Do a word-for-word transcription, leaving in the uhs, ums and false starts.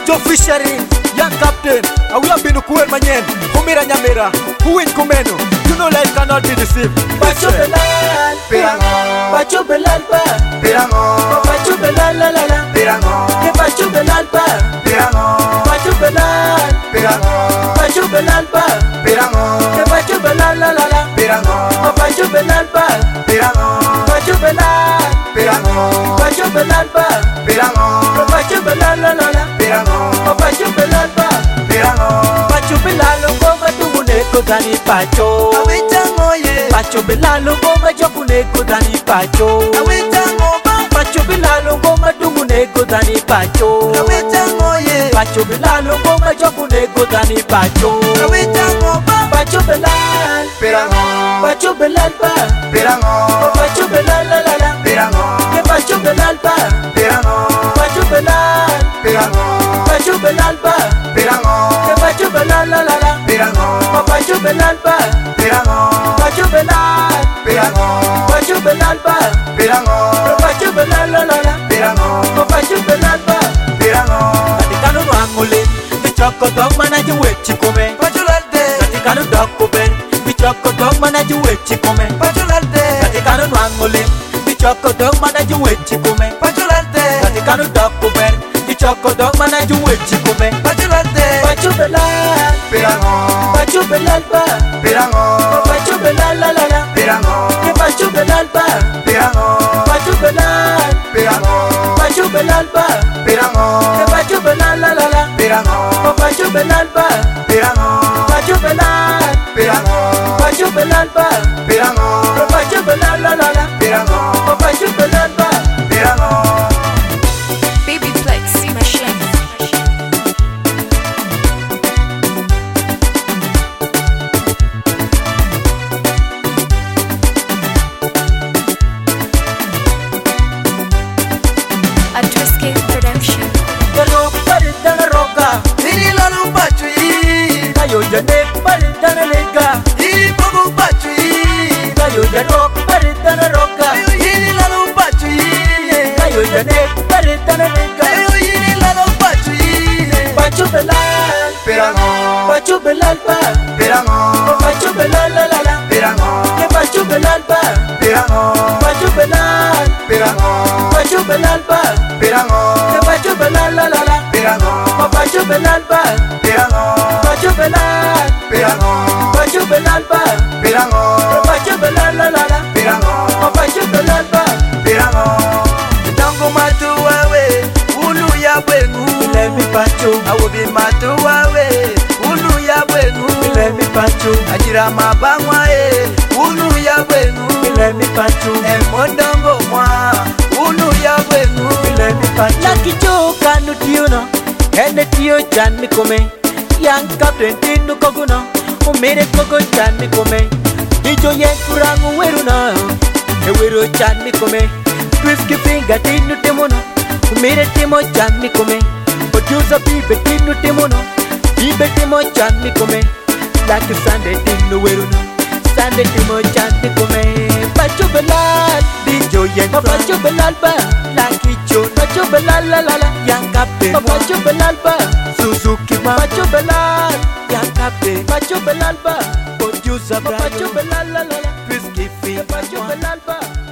Joe Fishering, young captain. And we have been to Kuel Manyen, Kumira Nyamira, who win Kumeno. You know life cannot be deceived. Pacho Belal, Pirango, Pacho Belal, Pirango, Pacho Belal, la la la, Pirango, Pacho Belal, Pirango, Pacho Belal, Pirango, Pacho Belal, Pirango, Pacho Belal, la la la, Pirango, Pacho Belal, Pirango, Pacho Belal, Pirango, Pacho Belal, Pirango, Pacho Belal, la la la, Pirango, Pacho Belal, Pirango, Pacho Belal, Goma Tungune Kodani Pacho, Awitango ye, Pacho Belal, Goma Jokune Kodani Pacho, Awitango ba, Pacho Belal, Goma Tungune Kodani Pacho, Awitango ye, Pacho Belal, Goma Jokune Kodani Pacho, Awitango ba, Pacho Belal, Pirango, Pacho Belal ba, Pirango, Pacho Belal la la la, Pirango, que Pacho Belal ba, Pirango, Pacho Belal, Pirango, Pacho Belal ba, Pirango, que Pacho Belal la la la, Pirango, Pacho Belal ba, Pirango, Pacho Belal, Pirango, Pacho Belal ba, Pirango, Pacho Belal la la la, Pirango, Pacho Belal ba, Pirango. Katikano wangulin, bichoko dog manaji wechi kome, Pacho lalde. Katikano dog kuben, bichoko dog manaji wechi kome, Pacho lalde. Katikano wangulin, bichoko dog manaji wechi kome, Pacho lalde. Katikano dog kuben, bichoko dog manaji wechi kome, Pacho lalde. Pacho Belal, Pirango, Pacho Belal ba, Pirango, Pacho Belal la la la, Pirango, que Pacho Belal ba, Pirango, Pacho Belal, Pirango, Pacho Belal ba, Pirango, que Pacho Belal la la la, Pirango, Pacho Belal ba, Pirango, Pacho Belal, Pirango, Pacho Belal ba, Pirango, Pacho Belal la la la, Pirango, Pacho Belal ba, Pirango. Baby Flex Machine. A Twisted Production. Garo paritana roga, iri lanu pachu yi. Kayo jane paritana lega, iri pogo pachu yi. Kayo jano paritana roga, iri lanu pachu yi. Kayo jane paritana lega, iri lanu pachu yi. Pacho Belal, Pirango, Pacho Belal ba, Pirango, Pacho Belal la la la, Pirango, que Pacho Belal ba, Pirango, Pacho Belal, Pirango, Pacho Belal ba, Pirango, que Pacho Belal la la la, Pirango, Pacho Belal ba, Pirango, Pacho Belal, Pirango, Pacho Belal ba, Pirango, Pacho Belal la la la, Pirango, Pacho Belal ba, Pirango. Tango matu wawe, ulu ya bwengu. Let me pacho, awobi matu wawe, ulu ya bwengu. Let me pacho, ajira mabangwa e, ulu ya bwengu. Let me pacho, emondongo mwa, ulu ya bwengu. Let me pacho. Lucky Joe kanu tiuno, ene tio chan mi kome. Young captain tinu koguno, umere kogo chan mi kome. Dijo yen kurangu weru no, e weru chan mi kome. Whiskey finger tinu timono, umere timo chan mi kome. Producer bibe tinu timono, bibe timo chan mi kome. Lucky Sunday tinu weru no, Sunday timo chan mi kome. Pacho Belal, Dijo yen Pacho Belal ba, Lucky Joe, Pacho Belal la la la, young captain, Pacho Belal ba, Suzuki ma, Pacho Belal, young captain, Pacho Belal ba, producer Pacho Belal la la la, Whiskey finger, Pacho Belal ba.